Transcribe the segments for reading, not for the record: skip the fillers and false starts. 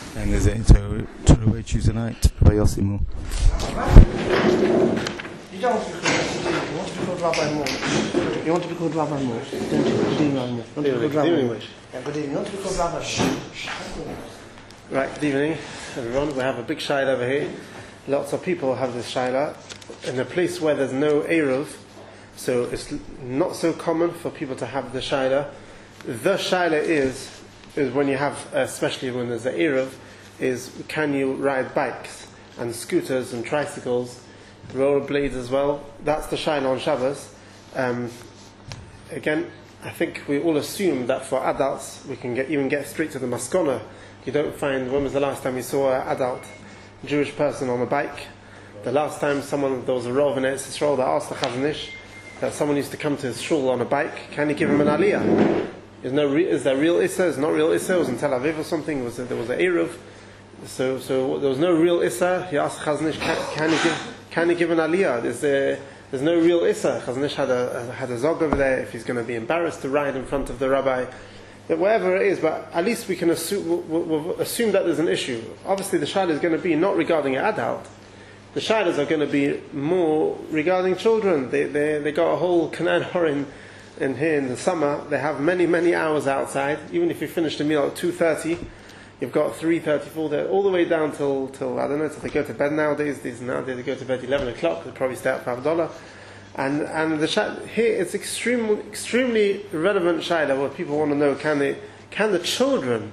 And is it to the Tuesday night by Yossimu? You don't want to be called Rabbi Moore. You want to be called Rabbi Moore, don't you? Good evening, Rabbi Moore. You want to be called Rabbi Moore. Yeah, good evening. You want to be called Rabbi Moore. Right, good evening, everyone. We have a big shaila over here. Lots of people have this shaila in a place where there's no Eruv, so it's not so common for people to have the shaila. The shaila is when you have, especially when there's the Eruv, is can you ride bikes and scooters and tricycles, rollerblades as well? That's the shaila on Shabbos. Again, I think we all assume that for adults we can even get straight to the maskona. You don't find, when was the last time you saw an adult Jewish person on a bike? The last time there was a Rav in Eretz Yisrael that asked the Chazon Ish that someone used to come to his shul on a bike, can he give him an aliyah? Is there real Issa? Is not real Issa? It was in Tel Aviv or something, there was an Eruv. So there was no real Issa. He asked Chazon Ish, can he give an aliyah? There's no real Issa. Chazon Ish had a zog over there if he's going to be embarrassed to ride in front of the rabbi. Whatever it is, but at least we can we'll assume that there's an issue. Obviously the shayla is going to be not regarding an adult. The shaylas are going to be more regarding children. They got a whole Kanan Horin in here in the summer. They have many hours outside. Even if you finish the meal at 2:30, you've got 3:30, 4:30, all the way down till I don't know, till they go to bed nowadays. Nowadays they go to bed 11 o'clock. They probably stay up for $5. And the here it's extremely relevant shayla where people want to know can the children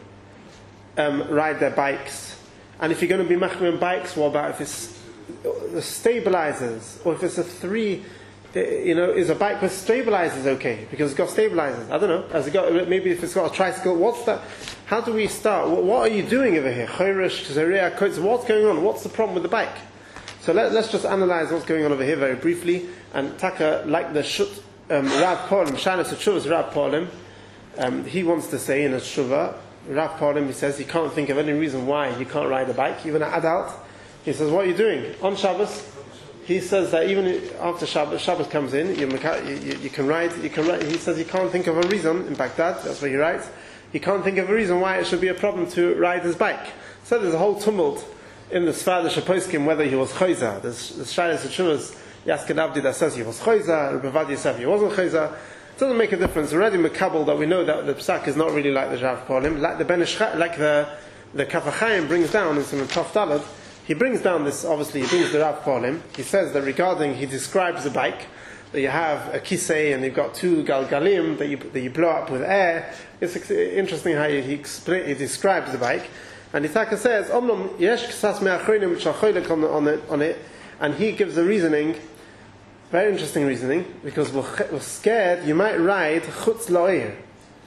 ride their bikes, and if you're going to be machmir bikes, what about if it's the stabilizers, or if it's a three, is a bike with stabilizers okay because it's got stabilizers? I don't know. Maybe if it's got a tricycle, what's that? How do we start? What are you doing over here? What's going on? What's the problem with the bike? So let's just analyze what's going on over here very briefly. And Taka, like the Rav Polim, Shalas Teshuvas Rav Polim, he wants to say in a Shuvah, Rav Polim, he says he can't think of any reason why you can't ride a bike, even an adult. He says, what are you doing? On Shabbos, he says that even after Shabbos comes in, you can ride. He says he can't think of a reason, in Baghdad, that's where he writes, he can't think of a reason why it should be a problem to ride his bike. So there's a whole tumult in the Sfar Shaposkim whether he was Chayza. There's Shalas Teshuvas Yaskin Abdi that says he was Chayza, Rebbe says he wasn't Chayza. It doesn't make a difference. Already Mekabel that we know that the Psak is not really like the Rav Polim, like the Ben Ishcha, like the Kaf HaChaim brings down in some Tov Daled. He brings down this. Obviously, he brings the Rav Polim. He says that he describes the bike that you have a kisei and you've got two galgalim that you blow up with air. It's interesting how he describes the bike. And Itaka says, Omnom yesh ksas me'achronim which are choylek on it, and he gives the reasoning, very interesting reasoning, because we're scared you might ride chutz la'ir,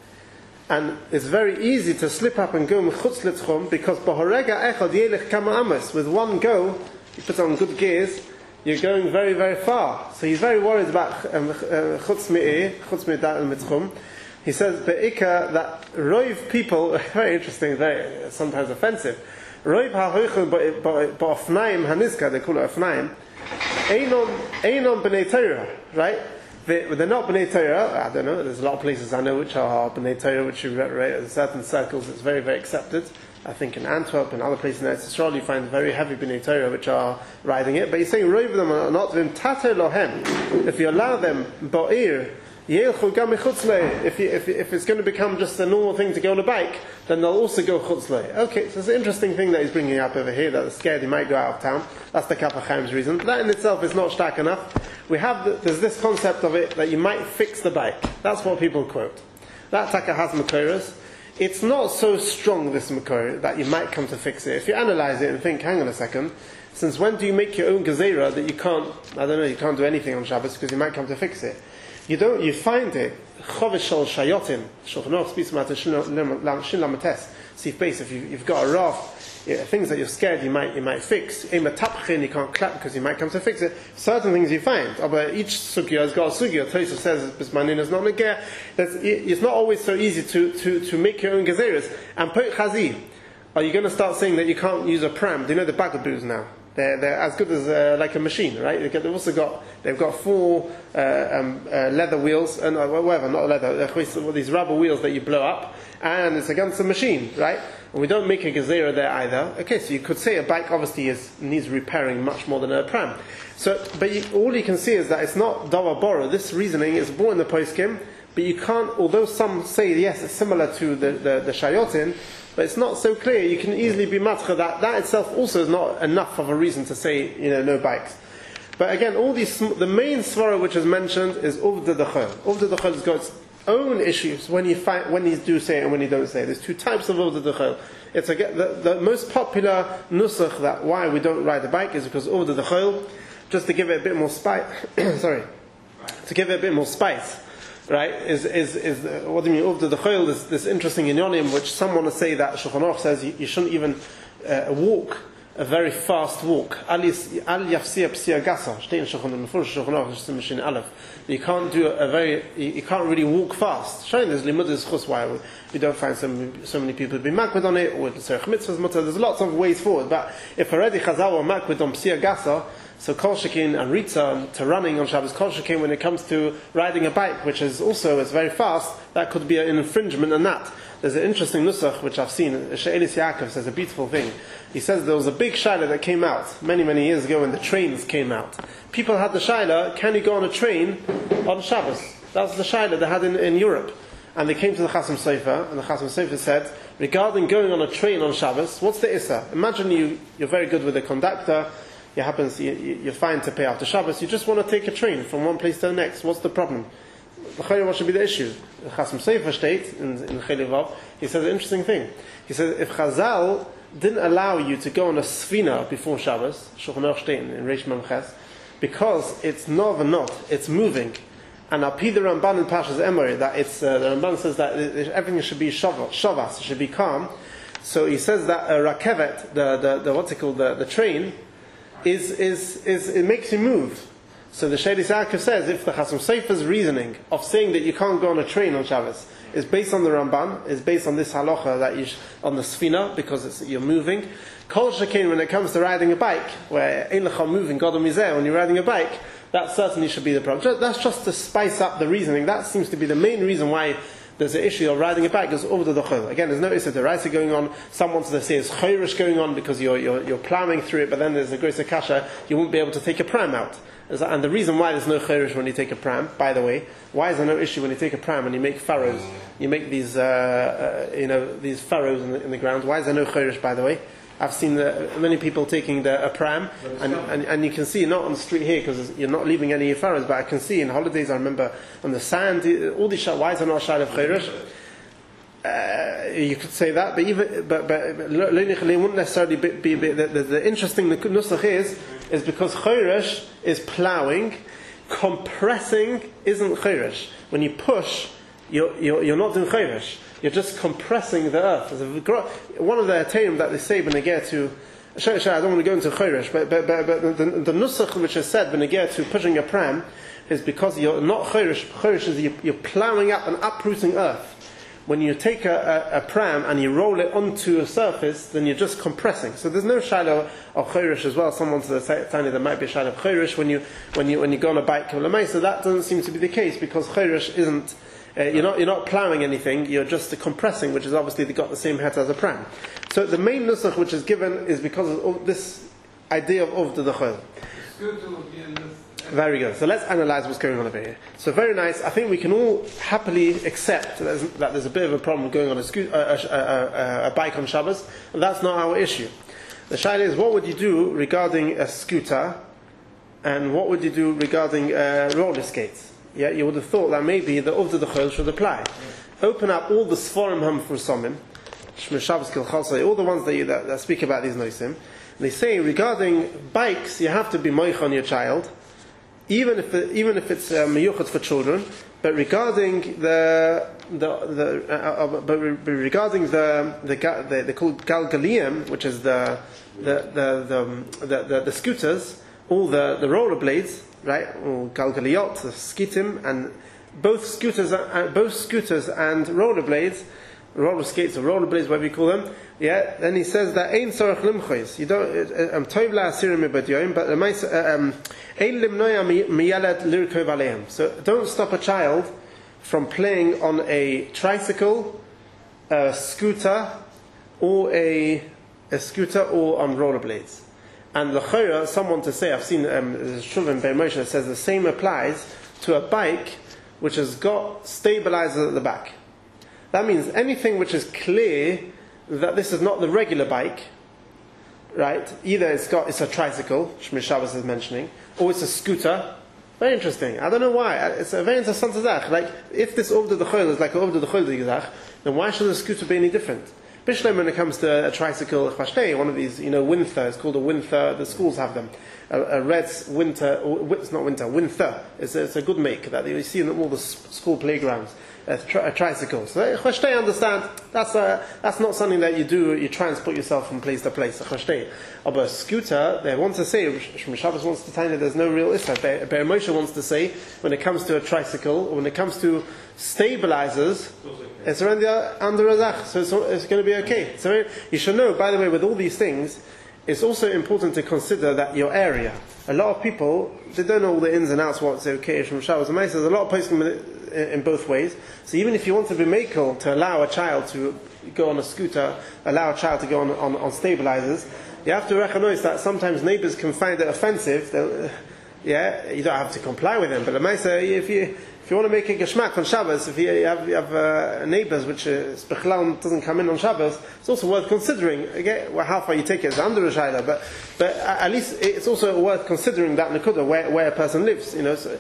and it's very easy to slip up and go chutz l'tchum because b'horega echad yelech kama amos, with one go, you put on good gears, you're going very far. So he's very worried about chutz me'dat and mitchum. He says, Be'ika, that Roiv people, very interesting, very sometimes offensive. Roiv ha'hoichum ba'ofnaim hanizka, they call it ofnaim, einon b'nei Torah, right? They're not b'nei Torah. I don't know, there's a lot of places I know which are b'nei Torah, which you read in certain circles, it's very accepted. I think in Antwerp and other places in Eretz Yisrael you find very heavy b'nei Torah which are riding it. But he's saying, Roiv them are not, v'im lohem, if you allow them, ba'ir, if it's going to become just a normal thing to go on a bike, then they'll also go chutzlei. Okay, so it's an interesting thing that he's bringing up over here, that they're scared he might go out of town. That's the Kaf HaChaim's reason. But that in itself is not stark enough. There's this concept of it that you might fix the bike. That's what people quote. That Taka has Makoros. It's not so strong, this Makor, that you might come to fix it. If you analyze it and think, hang on a second, since when do you make your own gezerah that you can't do anything on Shabbos because you might come to fix it? You find it, Chovish Shal Shayotim, Shulchan speaks about Shin Lamates, Sif Beis, if you've got a raft, things that you're scared you might fix, Ema Tapchin, you can't clap because you might come to fix it, certain things you find, but each sugya has got a sugya, Tosha says, Bismanin is not Negeh, it's not always so easy to make your own gezeras. And Poch Chazi, are you going to start saying that you can't use a pram? Do you know the bagaboos now? They're as good as like a machine, right? They've got 4 leather wheels and whatever, not leather. These rubber wheels that you blow up, and it's against a machine, right? And we don't make a gezerah there either. Okay, so you could say a bike obviously needs repairing much more than a pram. So, but all you can see is that it's not davar boro. This reasoning is born in the poskim, but you can't, although some say yes, it's similar to the shayotin, but it's not so clear. You can easily be matcha that itself also is not enough of a reason to say, no bikes. But again, all these, the main svara which is mentioned is uvda dechol. Uvda dechol has got its own issues when you do say it and when you don't say it. There's two types of uvda dechol. It's again, the most popular nusach that why we don't ride a bike is because uvda dechol, just to give it a bit more spice. Sorry, to give it a bit more spice. Right, is what do you mean? Uvda dechol, this interesting inyonim, which someone will say that Shulchan Aruch says you shouldn't even walk a very fast walk. Al yafsia psia gasa. Shulchan Aleph. You can't do you can't really walk fast. Showing there's limudas chus why we don't find so many people being makwid on it, or tzarich mitzvahs mutter. There's lots of ways forward. But if already Chazal were makwid on psia gasa, so kol shekin and ritza to running on Shabbos, kol shekin when it comes to riding a bike, which is very fast, that could be an infringement on that. There's an interesting nusach which I've seen. She'elis Yaakov says a beautiful thing. He says there was a big shaila that came out many years ago when the trains came out. People had the shaila, can you go on a train on Shabbos? That was the shaila they had in Europe. And they came to the Chasam Sofer, and the Chasam Sofer said, regarding going on a train on Shabbos, what's the issa? Imagine you're very good with the conductor, you're fine to pay after Shabbos, you just want to take a train from one place to the next. What's the problem? What should be the issue? The Chasam Sofer states in Chelevav, he says an interesting thing. He says if Chazal didn't allow you to go on a sfina before Shabbos, Shulchan Aruch steht in Reish Mem Ches, because it's not, it's moving. And Alpi the Ramban in Pashas Emory, that the Ramban says that everything should be shavas, it should be calm. So he says that a rakevet, the train, it makes you move. So the She'elis Yaakov says if the Chasam Sofer's reasoning of saying that you can't go on a train on Shabbos is based on the Ramban, is based on this halacha that on the sfina because you're moving. Kol shekein when it comes to riding a bike, where ein lecha moving gadol mizeh, when you're riding a bike, that certainly should be the problem. That's just to spice up the reasoning. That seems to be the main reason why there's an issue of riding a bike is over the chol. Again, there's no issue of the raisa going on. Some want to say it's chayrish going on because you're plowing through it, but then there's a greater kasha. You won't be able to take a pram out. And the reason why there's no chayrish when you take a pram, by the way, why is there no issue when you take a pram and you make furrows? You make these these furrows in the ground. Why is there no chayrish, by the way? I've seen many people taking a pram, and you can see, not on the street here because you're not leaving any furrows, but I can see in holidays, I remember on the sand, all these why is there not a shayla of chayrish? You could say that, but it wouldn't necessarily be the interesting nusach is because chayrish is plowing, compressing isn't chayrish. When you push, you're not doing chayrish. You're just compressing the earth. One of the atayim that they say benegeh to, I don't want to go into chayrish, but the nusach which is said benegeh to pushing a pram is because you're not chayrish. Chayrish is you're plowing up and uprooting earth. When you take a pram and you roll it onto a surface, then you're just compressing. So there's no shadow of chayrish as well. Someone said there might be a shadow of chayrish when you go on a bike. So that doesn't seem to be the case because chayrish isn't. You're not plowing anything. You're just compressing, which is obviously got the same het as a pram. So the main nusach which is given is because of this idea of the chol. Very good. So let's analyze what's going on over here. So very nice. I think we can all happily accept that there's a bit of a problem going on a bike on Shabbos, and that's not our issue. The shaila is what would you do regarding a scooter, and what would you do regarding roller skates? Yeah, you would have thought that maybe the uvda dechol should apply. Open up all the Sforim Hamfrusomim, Shmir Shabbos Kilchal, all the ones that speak about these noisim. They say regarding bikes, you have to be moich on your child, even if it's meyuchat for children. But regarding they called galgaliyim, which is the scooters, all the rollerblades. Right, or galgaliyot, the skitim, and both scooters and rollerblades, roller skates or rollerblades, whatever you call them. Yeah, then he says that ein sorach limchois. You don't toiv la asirim mibadyoim, but ein limnoya miyalad lirkov aleim. So don't stop a child from playing on a tricycle, a scooter, or a scooter, or on rollerblades. And l'chora, someone to say, I've seen there's a Shulchan Be'er Moshe that says the same applies to a bike which has got stabilizers at the back. That means anything which is clear that this is not the regular bike, right? Either it's a tricycle, Shmir Shabbos is mentioning, or it's a scooter. Very interesting. I don't know why. It's a very interesting zach. Like, if this Ovda D'Chol is like an Ovda D'Chol Zach, then why should the scooter be any different? Bishleim, when it comes to a tricycle, one of these, Winther, it's called a Winther, the schools have them. A red Winter, it's not Winter, Winther. It's a good make that you see in all the school playgrounds. A tricycle. So I understand that's not something that you transport yourself from place to place. But a scooter, they want to say, Shmuel Shabbos wants to tell you there's no real issue. Be'er Moshe wants to say, when it comes to a tricycle, or when it comes to stabilizers, it's around under a zach, so it's going to be okay. So you should know, by the way, with all these things, it's also important to consider that your area. A lot of people, they don't know all the ins and outs, what's okay, Shmuel Shabbos and Meisah. There's a lot of posting in both ways. So even if you want to be makel to allow a child to go on a scooter, allow a child to go on stabilizers, you have to recognize that sometimes neighbors can find it offensive. You don't have to comply with them. But the Meisah, if you want to make a geschmack on Shabbos, if you have neighbors which Spechlau doesn't come in on Shabbos, it's also worth considering. Again, how far you take it is under a shayla, but at least it's also worth considering that nekuda where a person lives. So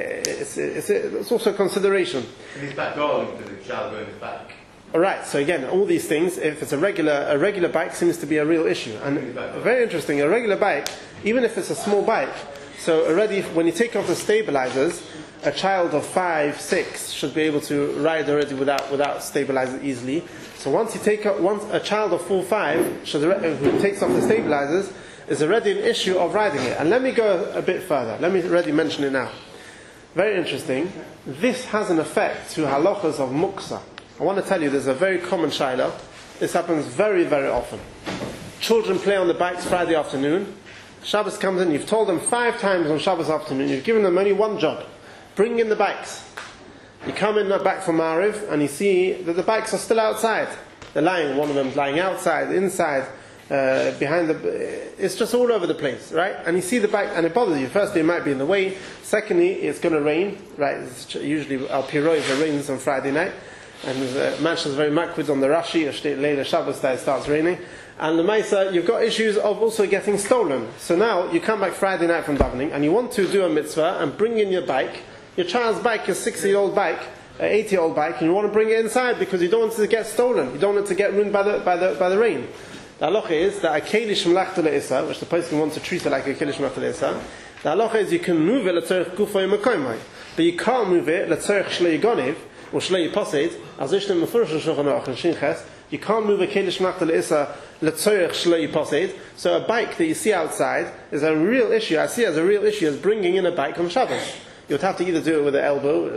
it's also a consideration. In his back garden, does the child go in his back? All right. So again, all these things. If it's a regular bike, seems to be a real issue, and very interesting. A regular bike, even if it's a small bike, so already when you take off the stabilizers, a child of 5, 6 should be able to ride already without stabilizers easily. So once a child of 4, 5 who takes off the stabilizers is already an issue of riding it. And let me go a bit further. Let me already mention it now. Very interesting. This has an effect to halachas of muksa. I want to tell you, there's a very common shayla. This happens very, very often. Children play on the bikes Friday afternoon. Shabbos comes in. You've told them 5 times on Shabbos afternoon. You've given them only one job. Bring in the bikes. You come in back from Mariv and you see that the bikes are still outside. They're lying, one of them's lying outside, inside, behind it's just all over the place, right? And you see the bike and it bothers you. Firstly, it might be in the way. Secondly, it's going to rain, right? It's usually Al Piroi, it rains on Friday night. And Manchester is very makwid on the Rashi, Leila Shabbos that it starts raining. And the Maisa, you've got issues of also getting stolen. So now you come back Friday night from davening and you want to do a mitzvah and bring in your bike. Your child's bike, your 60-year-old bike, 80-year-old bike, and you want to bring it inside because you don't want it to get stolen. You don't want it to get ruined by the rain. The halacha is that a kelish mlachta le'isa, which the person wants to treat it like a kelish mlachta le'isa, the halacha is you can move it l'tzorech gufay mekoymai, but you can't move it l'tzorech shlei goniv or shlei posed. As ishtem mefurish Shulchan Aruch and Shinches, you can't move a kelish mlachta le'isa l'tzorech shlei posed. So a bike that you see outside is a real issue. I see it as a real issue as bringing in a bike on Shabbos. You would have to either do it with the elbow,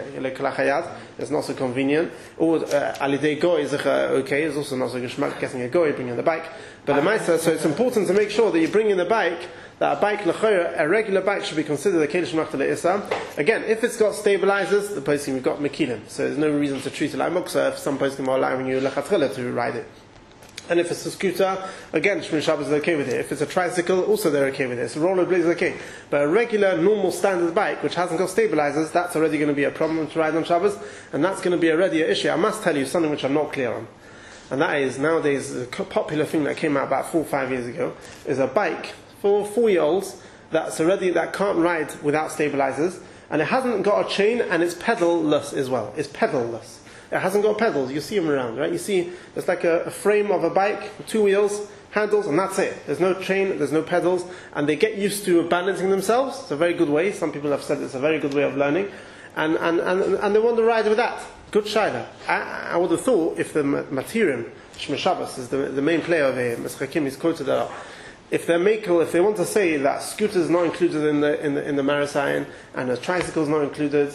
it's not so convenient, or alidei goy is okay, it's also not so geschmack getting a goy, bringing the bike. But the Maisa, so it's important to make sure that you bring in the bike, that a bike, a regular bike should be considered a kelish mlachta le'isa. Again, if it's got stabilizers, the posting we've got mekilim, so there's no reason to treat it like muksa if some posting are allowing you lechatchila to ride it. And if it's a scooter, again, Shmir Shabbos is okay with it. If it's a tricycle, also they're okay with it. It's a rollerblade is okay. But a regular, normal, standard bike, which hasn't got stabilizers, that's already going to be a problem to ride on Shabbos, and that's going to be already an issue. I must tell you something which I'm not clear on. And that is, nowadays, a popular thing that came out about 4 or 5 years ago, is a bike for 4-year-olds that can't ride without stabilizers, and it hasn't got a chain, and it's pedal-less as well. It's pedal-less. It hasn't got pedals. You see them around, right? You see, it's like a frame of a bike with 2 wheels, handles, and that's it. There's no chain, there's no pedals, and they get used to balancing themselves. It's a very good way. Some people have said it's a very good way of learning, and they want to ride with that. Good shayla. I would have thought if the Matirim, Shmir Shabbos is the main player of here, Meschakim is quoted that. If they want to say that scooter is not included in the Marasayan and a tricycle is not included,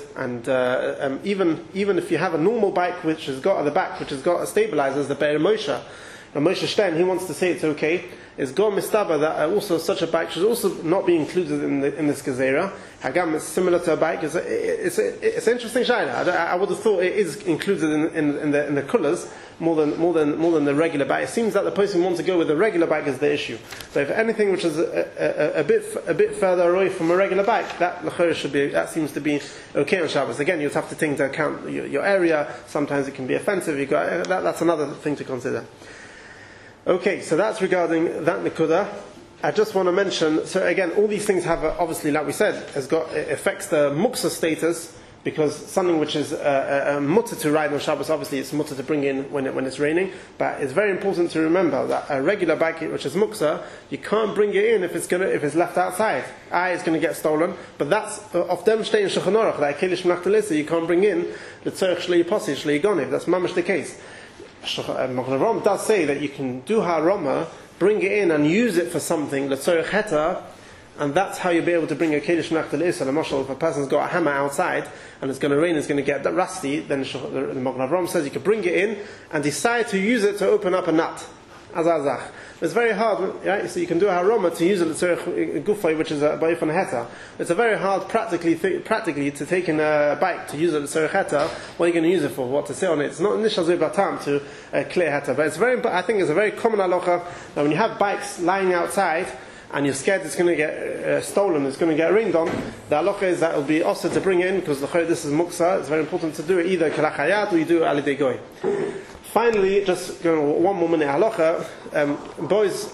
and even if you have a normal bike which has got at the back, which has got a stabilizer, as the Be'er Moshe, Moshe Stein, he wants to say it's okay, is Go Mistaba, that also such a bike should also not be included in this Gezerah. Hagam is similar to a bike. It's an interesting shayla. I would have thought it is included in the colours more than the regular bike. It seems that the person who wants to go with the regular bike is the issue. So if anything which is a bit further away from a regular bike, that seems to be okay on Shabbos. Again, you'd have to take into account your area. Sometimes it can be offensive. That's another thing to consider. Okay, so that's regarding that Nikuda. I just want to mention, so again, all these things have, obviously, like we said, it affects the muksa status, because something which is mutter to ride on Shabbos, obviously it's mutter to bring in when it's raining, but it's very important to remember that a regular bike, which is muksa, you can't bring it in if it's left outside. It's going to get stolen, but that's, of them stay in Shulchan Aruch, that Kelish Mnachtelisa, you can't bring in the Tzorech Shlei Posi, Shlei Gonev, that's mamash the case. Magen Avraham does say that you can do haroma, bring it in and use it for something, l'tzorech heta, and that's how you'll be able to bring a kiddush nachtel isra. Mashal, if a person's got a hammer outside and it's going to rain, it's going to get rusty, then the Magen Avraham says you can bring it in and decide to use it to open up a nut. Azazach. It's very hard, right? So you can do a haroma to use it l'tzorech gufay, which is a ba'ifan heta. It's a very hard practically to take in a bike to use it l'tzorech heta. What are you going to use it for? What to say on it? It's not initial batam to clear heta, but I think it's a very common halacha that when you have bikes lying outside and you're scared it's going to get stolen, it's going to get rained on, the halacha is that it will be also to bring in, because this is muksa. It's very important to do it either kalachayat or you do it alidei goy. Finally, just one more minute halacha. Boys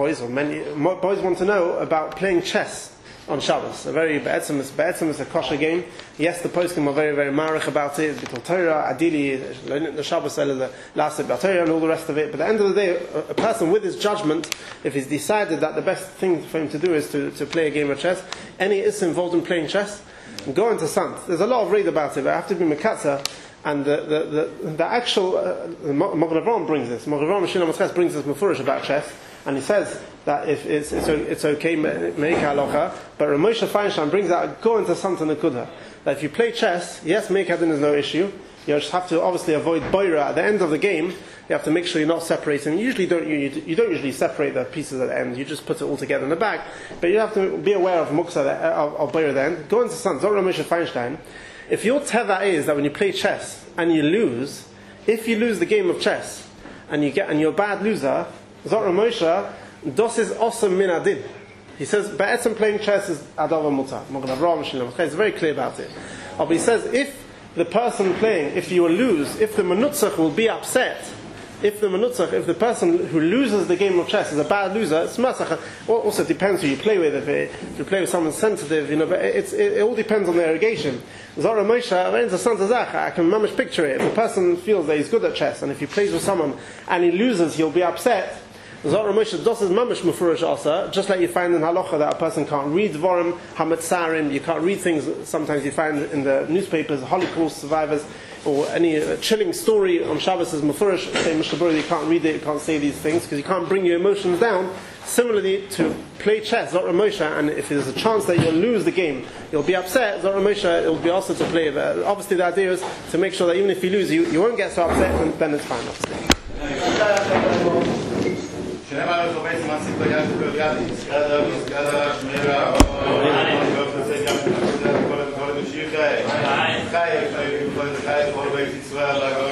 want to know about playing chess on Shabbos. A very be'etzim is a kosher game. Yes, the poskim are very, very marich about it. B'tol Torah, adili, the Shabbos the last of Torah and all the rest of it. But at the end of the day, a person with his judgment, if he's decided that the best thing for him to do is to play a game of chess, any is involved in playing chess, go into Sant. There's a lot of read about it, but I have to be mekatza. And the actual Magen Avraham brings this. Magen Avraham Shina Matzches brings this mefurish about chess, and he says that if it's okay meika halacha, but Rav Moshe Feinstein brings out go into something nekuda that if you play chess, yes, meika din is no issue. You just have to obviously avoid boira at the end of the game. You have to make sure you're not separating. You don't usually separate the pieces at the end. You just put it all together in the bag. But you have to be aware of muksa of boira at the end. Go into something. Rav Moshe Feinstein. If your teva is that when you play chess and you lose, if you lose the game of chess and you're a bad loser, Zot Rav Moshe, dos is awesome min adin. He says, ba'etzem playing chess is adav mutar. Magen Avraham Shlomo Chai is very clear about it. But he says, if the person playing, if you will lose, if the menutzach will be upset, if the person who loses the game of chess is a bad loser, it's masach. Also, it depends who you play with. If you play with someone sensitive, but it all depends on the irrigation. Zara Moshe, I can mamish picture it. If the person feels that he's good at chess, and if he plays with someone and he loses, he'll be upset. Zara Moshe dos is mamish mufurish also, just like you find in halacha that a person can't read dvarim hametzarim, you can't read things sometimes you find in the newspapers, Holocaust survivors, or any chilling story on Shabbos is mufurish, say Mishnah Berurah, you can't read it, you can't say these things, because you can't bring your emotions down. Similarly, to play chess, Zot Rav Moshe, and if there's a chance that you'll lose the game, you'll be upset, Zot Rav Moshe, it will be also to play. But obviously the idea is to make sure that even if you lose, you won't get so upset, and then it's fine, obviously. Chai,